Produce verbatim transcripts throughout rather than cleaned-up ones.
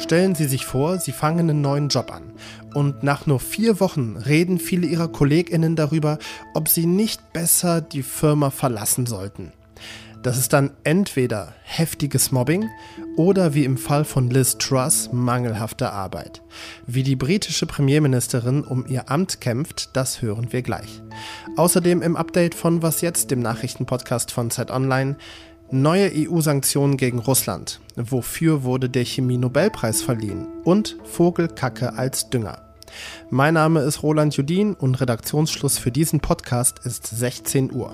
Stellen Sie sich vor, Sie fangen einen neuen Job an. Und nach nur vier Wochen reden viele Ihrer KollegInnen darüber, ob Sie nicht besser die Firma verlassen sollten. Das ist dann entweder heftiges Mobbing oder wie im Fall von Liz Truss mangelhafte Arbeit. Wie die britische Premierministerin um ihr Amt kämpft, das hören wir gleich. Außerdem im Update von Was jetzt, dem Nachrichtenpodcast von Zeit Online, neue E U-Sanktionen gegen Russland. Wofür wurde der Chemie-Nobelpreis verliehen? Und Vogelkacke als Dünger. Mein Name ist Roland Judin und Redaktionsschluss für diesen Podcast ist sechzehn Uhr.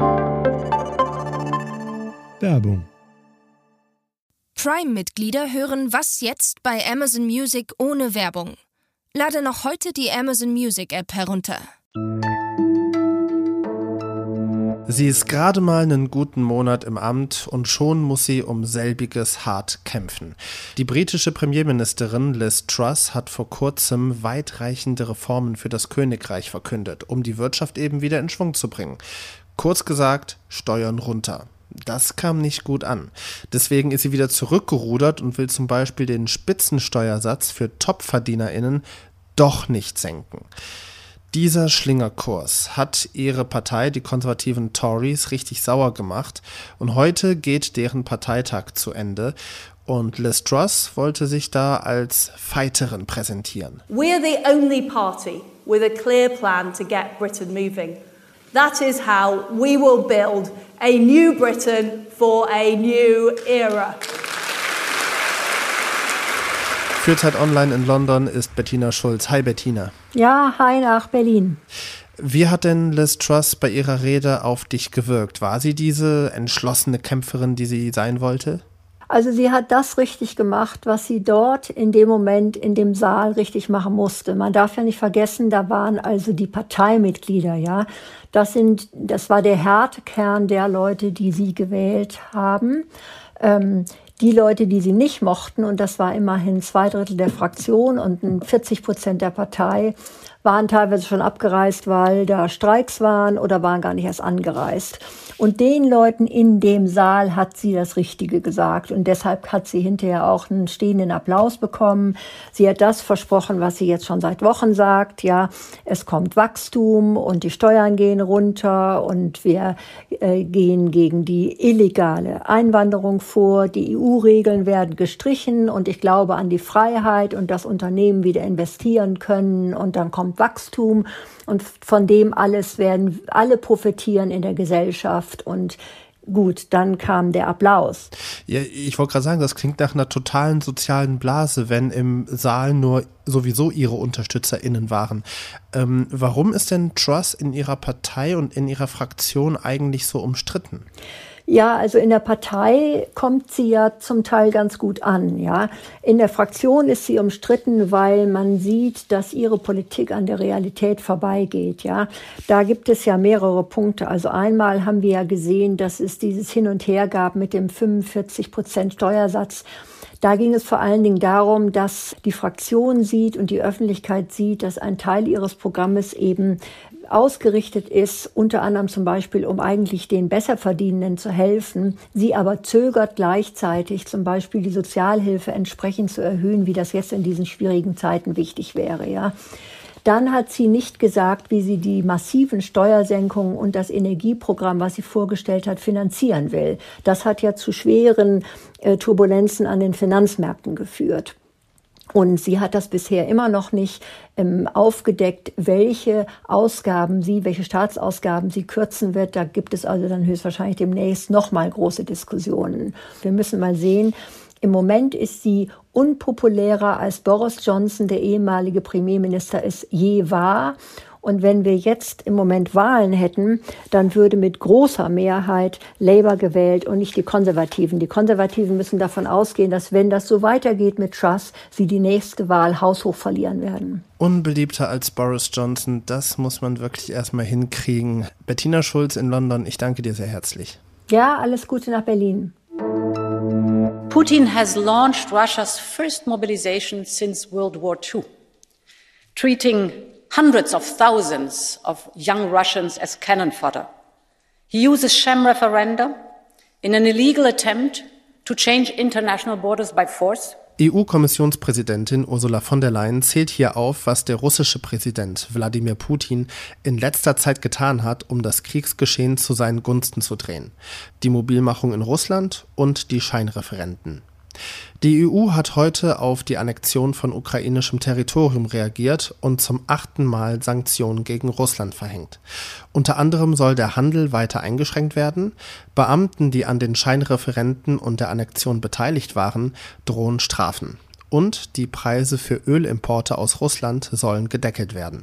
Werbung. Prime-Mitglieder hören Was jetzt bei Amazon Music ohne Werbung. Lade noch heute die Amazon Music App herunter. Sie ist gerade mal einen guten Monat im Amt und schon muss sie um selbiges hart kämpfen. Die britische Premierministerin Liz Truss hat vor kurzem weitreichende Reformen für das Königreich verkündet, um die Wirtschaft eben wieder in Schwung zu bringen. Kurz gesagt, Steuern runter. Das kam nicht gut an. Deswegen ist sie wieder zurückgerudert und will zum Beispiel den Spitzensteuersatz für TopverdienerInnen doch nicht senken. Dieser Schlingerkurs hat ihre Partei, die konservativen Tories, richtig sauer gemacht und heute geht deren Parteitag zu Ende und Liz Truss wollte sich da als Fighterin präsentieren. We're the only party with a clear plan to get Britain moving. That is how we will build a new Britain for a new era. Für Zeit Online in London ist Bettina Schulz. Hi Bettina. Ja, hi nach Berlin. Wie hat denn Liz Truss bei ihrer Rede auf dich gewirkt? War sie diese entschlossene Kämpferin, die sie sein wollte? Also sie hat das richtig gemacht, was sie dort in dem Moment in dem Saal richtig machen musste. Man darf ja nicht vergessen, da waren also die Parteimitglieder, ja. Das sind, das war der Härtekern der Leute, die sie gewählt haben. Ähm, Die Leute, die sie nicht mochten, und das war immerhin zwei Drittel der Fraktion und vierzig Prozent der Partei, waren teilweise schon abgereist, weil da Streiks waren oder waren gar nicht erst angereist. Und den Leuten in dem Saal hat sie das Richtige gesagt. Und deshalb hat sie hinterher auch einen stehenden Applaus bekommen. Sie hat das versprochen, was sie jetzt schon seit Wochen sagt. Ja, es kommt Wachstum und die Steuern gehen runter und wir äh, gehen gegen die illegale Einwanderung vor. Die E U-Regeln werden gestrichen und ich glaube an die Freiheit und dass Unternehmen wieder investieren können und dann kommt Wachstum. Und von dem alles werden alle profitieren in der Gesellschaft. Und gut, dann kam der Applaus. Ja, ich wollte gerade sagen, das klingt nach einer totalen sozialen Blase, wenn im Saal nur sowieso ihre UnterstützerInnen waren. Ähm, warum ist denn Truss in ihrer Partei und in ihrer Fraktion eigentlich so umstritten? Ja, also in der Partei kommt sie ja zum Teil ganz gut an, ja. In der Fraktion ist sie umstritten, weil man sieht, dass ihre Politik an der Realität vorbeigeht, ja. Da gibt es ja mehrere Punkte. Also einmal haben wir ja gesehen, dass es dieses Hin und Her gab mit dem fünfundvierzig Prozent Steuersatz. Da ging es vor allen Dingen darum, dass die Fraktion sieht und die Öffentlichkeit sieht, dass ein Teil ihres Programmes eben ausgerichtet ist, unter anderem zum Beispiel, um eigentlich den Besserverdienenden zu helfen. Sie aber zögert gleichzeitig, zum Beispiel die Sozialhilfe entsprechend zu erhöhen, wie das jetzt in diesen schwierigen Zeiten wichtig wäre, ja. Dann hat sie nicht gesagt, wie sie die massiven Steuersenkungen und das Energieprogramm, was sie vorgestellt hat, finanzieren will. Das hat ja zu schweren äh, Turbulenzen an den Finanzmärkten geführt. Und sie hat das bisher immer noch nicht ähm, aufgedeckt, welche Ausgaben sie, welche Staatsausgaben sie kürzen wird. Da gibt es also dann höchstwahrscheinlich demnächst nochmal große Diskussionen. Wir müssen mal sehen. Im Moment ist sie unpopulärer als Boris Johnson, der ehemalige Premierminister, es je war. Und wenn wir jetzt im Moment Wahlen hätten, dann würde mit großer Mehrheit Labour gewählt und nicht die Konservativen. Die Konservativen müssen davon ausgehen, dass wenn das so weitergeht mit Truss, sie die nächste Wahl haushoch verlieren werden. Unbeliebter als Boris Johnson, das muss man wirklich erstmal hinkriegen. Bettina Schulz in London, ich danke dir sehr herzlich. Ja, alles Gute nach Berlin. Putin has launched Russia's first mobilization since World War Two, treating hundreds of thousands of young Russians as cannon fodder. He uses sham referenda in an illegal attempt to change international borders by force. E U-Kommissionspräsidentin Ursula von der Leyen zählt hier auf, was der russische Präsident Wladimir Putin in letzter Zeit getan hat, um das Kriegsgeschehen zu seinen Gunsten zu drehen. Die Mobilmachung in Russland und die Scheinreferenden. Die E U hat heute auf die Annexion von ukrainischem Territorium reagiert und zum achten Mal Sanktionen gegen Russland verhängt. Unter anderem soll der Handel weiter eingeschränkt werden, Beamten, die an den Scheinreferenden und der Annexion beteiligt waren, drohen Strafen. Und die Preise für Ölimporte aus Russland sollen gedeckelt werden.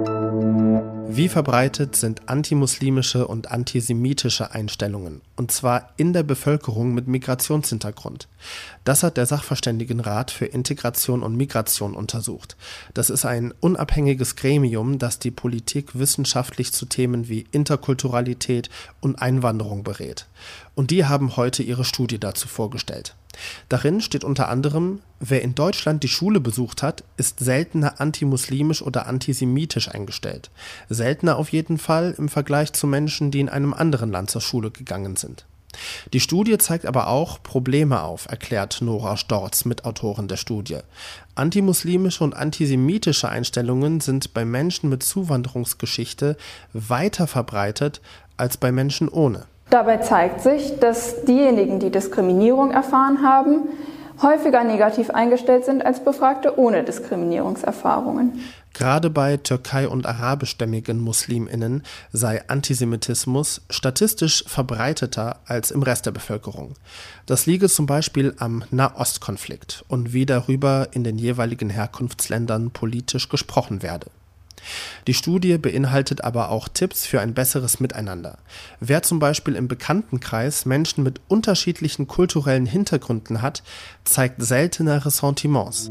Wie verbreitet sind antimuslimische und antisemitische Einstellungen, und zwar in der Bevölkerung mit Migrationshintergrund? Das hat der Sachverständigenrat für Integration und Migration untersucht. Das ist ein unabhängiges Gremium, das die Politik wissenschaftlich zu Themen wie Interkulturalität und Einwanderung berät. Und die haben heute ihre Studie dazu vorgestellt. Darin steht unter anderem, wer in Deutschland die Schule besucht hat, ist seltener antimuslimisch oder antisemitisch eingestellt. Seltener auf jeden Fall im Vergleich zu Menschen, die in einem anderen Land zur Schule gegangen sind. Die Studie zeigt aber auch Probleme auf, erklärt Nora Storz, Mitautorin der Studie. Antimuslimische und antisemitische Einstellungen sind bei Menschen mit Zuwanderungsgeschichte weiter verbreitet als bei Menschen ohne. Dabei zeigt sich, dass diejenigen, die Diskriminierung erfahren haben, häufiger negativ eingestellt sind als Befragte ohne Diskriminierungserfahrungen. Gerade bei türkei- und arabischstämmigen MuslimInnen sei Antisemitismus statistisch verbreiteter als im Rest der Bevölkerung. Das liege zum Beispiel am Nahostkonflikt und wie darüber in den jeweiligen Herkunftsländern politisch gesprochen werde. Die Studie beinhaltet aber auch Tipps für ein besseres Miteinander. Wer zum Beispiel im Bekanntenkreis Menschen mit unterschiedlichen kulturellen Hintergründen hat, zeigt seltener Ressentiments.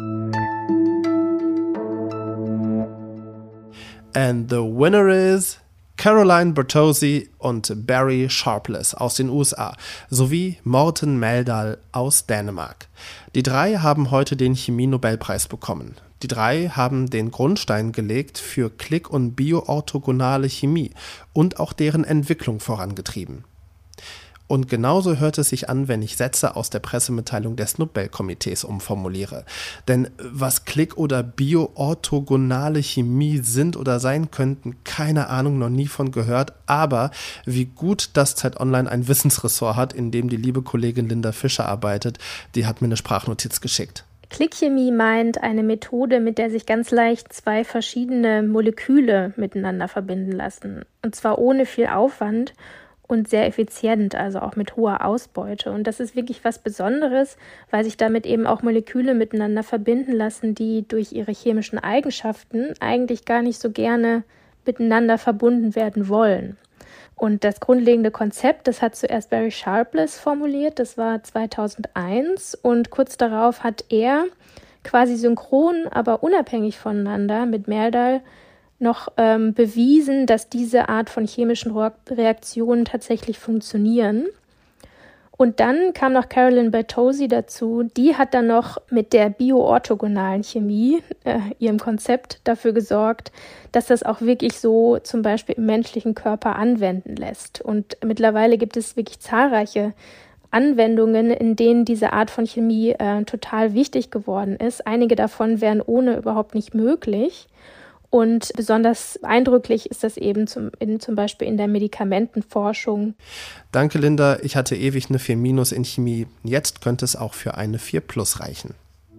And the winner is Caroline Bertozzi und Barry Sharpless aus den U S A sowie Morten Meldal aus Dänemark. Die drei haben heute den Chemie-Nobelpreis bekommen. Die drei haben den Grundstein gelegt für Klick- und bioorthogonale Chemie und auch deren Entwicklung vorangetrieben. Und genauso hört es sich an, wenn ich Sätze aus der Pressemitteilung des Nobelkomitees umformuliere. Denn was Klick- oder bioorthogonale Chemie sind oder sein könnten, keine Ahnung, noch nie von gehört. Aber wie gut, dass Zeit Online ein Wissensressort hat, in dem die liebe Kollegin Linda Fischer arbeitet, die hat mir eine Sprachnotiz geschickt. Klickchemie meint eine Methode, mit der sich ganz leicht zwei verschiedene Moleküle miteinander verbinden lassen. Und zwar ohne viel Aufwand und sehr effizient, also auch mit hoher Ausbeute. Und das ist wirklich was Besonderes, weil sich damit eben auch Moleküle miteinander verbinden lassen, die durch ihre chemischen Eigenschaften eigentlich gar nicht so gerne miteinander verbunden werden wollen. Und das grundlegende Konzept, das hat zuerst Barry Sharpless formuliert, das war zweitausendeins und kurz darauf hat er quasi synchron, aber unabhängig voneinander mit Meldal noch ähm, bewiesen, dass diese Art von chemischen Reaktionen tatsächlich funktionieren. Und dann kam noch Caroline Bertozzi dazu, die hat dann noch mit der bioorthogonalen Chemie, äh, ihrem Konzept, dafür gesorgt, dass das auch wirklich so zum Beispiel im menschlichen Körper anwenden lässt. Und mittlerweile gibt es wirklich zahlreiche Anwendungen, in denen diese Art von Chemie äh, total wichtig geworden ist. Einige davon wären ohne überhaupt nicht möglich. Und besonders eindrücklich ist das eben zum, in, zum Beispiel in der Medikamentenforschung. Danke, Linda. Ich hatte ewig eine vier minus in Chemie. Jetzt könnte es auch für eine vier plus reichen.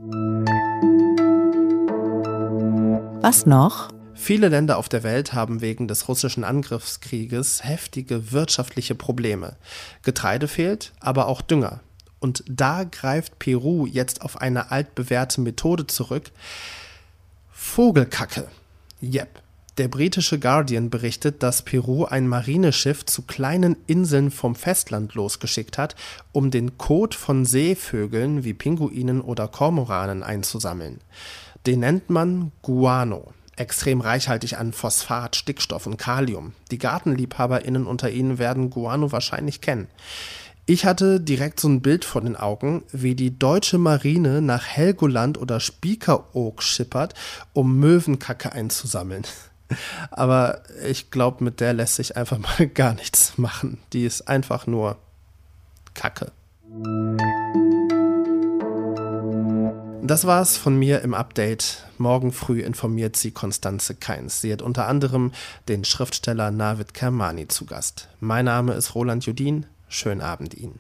Was noch? Viele Länder auf der Welt haben wegen des russischen Angriffskrieges heftige wirtschaftliche Probleme. Getreide fehlt, aber auch Dünger. Und da greift Peru jetzt auf eine altbewährte Methode zurück. Vogelkacke. Yep. Der britische Guardian berichtet, dass Peru ein Marineschiff zu kleinen Inseln vom Festland losgeschickt hat, um den Kot von Seevögeln wie Pinguinen oder Kormoranen einzusammeln. Den nennt man Guano. Extrem reichhaltig an Phosphat, Stickstoff und Kalium. Die GartenliebhaberInnen unter Ihnen werden Guano wahrscheinlich kennen. Ich hatte direkt so ein Bild vor den Augen, wie die deutsche Marine nach Helgoland oder Spiekeroog schippert, um Möwenkacke einzusammeln. Aber ich glaube, mit der lässt sich einfach mal gar nichts machen. Die ist einfach nur Kacke. Das war's von mir im Update. Morgen früh informiert sie Constanze Kainz. Sie hat unter anderem den Schriftsteller Navid Kermani zu Gast. Mein Name ist Roland Judin. Schönen Abend Ihnen.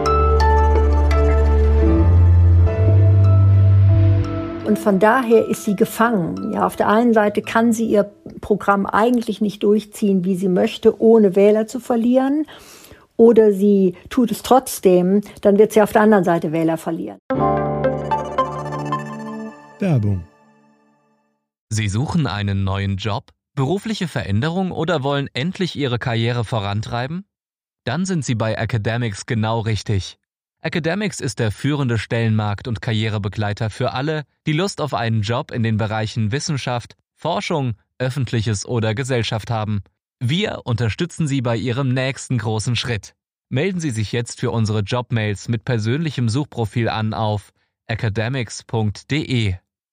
Und von daher ist sie gefangen. Ja, auf der einen Seite kann sie ihr Programm eigentlich nicht durchziehen, wie sie möchte, ohne Wähler zu verlieren. Oder sie tut es trotzdem, dann wird sie auf der anderen Seite Wähler verlieren. Werbung. Sie suchen einen neuen Job, berufliche Veränderung oder wollen endlich Ihre Karriere vorantreiben? Dann sind Sie bei Academics genau richtig. Academics ist der führende Stellenmarkt- und Karrierebegleiter für alle, die Lust auf einen Job in den Bereichen Wissenschaft, Forschung, Öffentliches oder Gesellschaft haben. Wir unterstützen Sie bei Ihrem nächsten großen Schritt. Melden Sie sich jetzt für unsere Jobmails mit persönlichem Suchprofil an auf academics punkt de.